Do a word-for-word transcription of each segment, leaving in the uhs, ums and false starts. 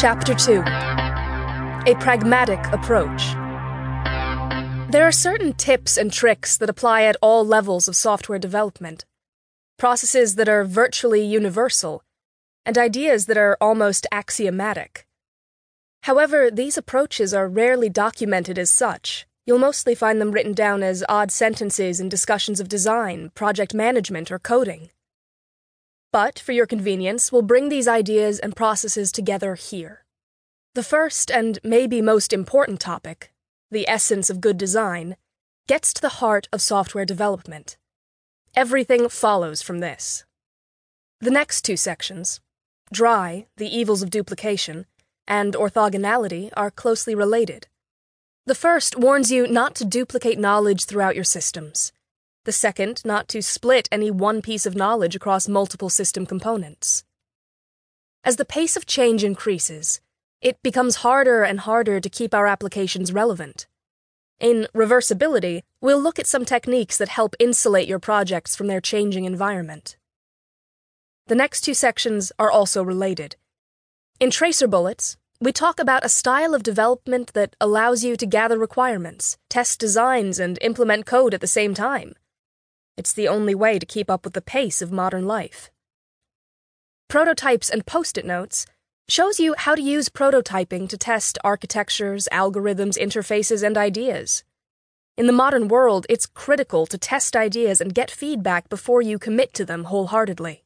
Chapter two. A Pragmatic Approach. There are certain tips and tricks that apply at all levels of software development, processes that are virtually universal, and ideas that are almost axiomatic. However, these approaches are rarely documented as such. You'll mostly find them written down as odd sentences in discussions of design, project management, or coding. But, for your convenience, we'll bring these ideas and processes together here. The first and maybe most important topic, the essence of good design, gets to the heart of software development. Everything follows from this. The next two sections, dry, the evils of duplication, and orthogonality, are closely related. The first warns you not to duplicate knowledge throughout your systems. The second, not to split any one piece of knowledge across multiple system components. As the pace of change increases, it becomes harder and harder to keep our applications relevant. In reversibility, we'll look at some techniques that help insulate your projects from their changing environment. The next two sections are also related. In tracer bullets, we talk about a style of development that allows you to gather requirements, test designs, and implement code at the same time. It's the only way to keep up with the pace of modern life. Prototypes and post-it notes shows you how to use prototyping to test architectures, algorithms, interfaces, and ideas. In the modern world, it's critical to test ideas and get feedback before you commit to them wholeheartedly.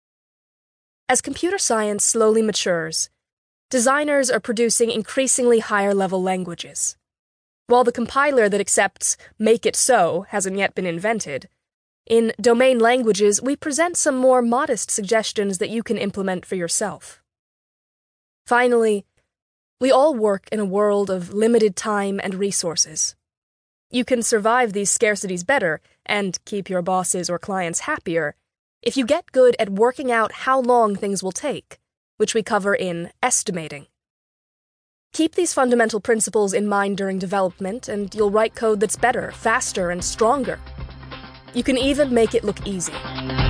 As computer science slowly matures, designers are producing increasingly higher-level languages. While the compiler that accepts "make it so" hasn't yet been invented, in domain languages we present some more modest suggestions that you can implement for yourself. Finally, we all work in a world of limited time and resources. You can survive these scarcities better and keep your bosses or clients happier if you get good at working out how long things will take, which we cover in estimating. Keep these fundamental principles in mind during development, and you'll write code that's better, faster, and stronger. You can even make it look easy.